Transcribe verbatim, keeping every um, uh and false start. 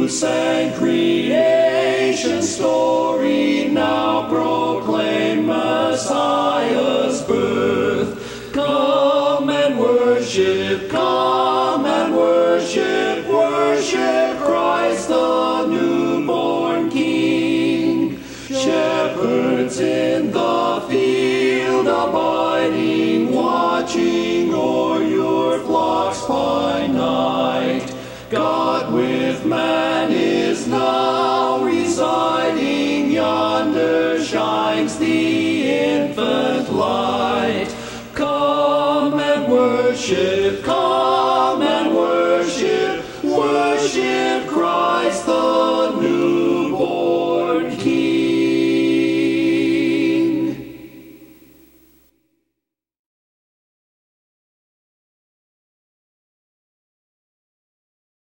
who sang creation's story, now proclaim Messiah's birth. Come and worship, come and worship, worship Christ the newborn King. Shepherds in the field abiding, watching o'er your flocks by night. God with man is now residing, yonder shines the infant light. Come and worship, come and worship, worship Christ the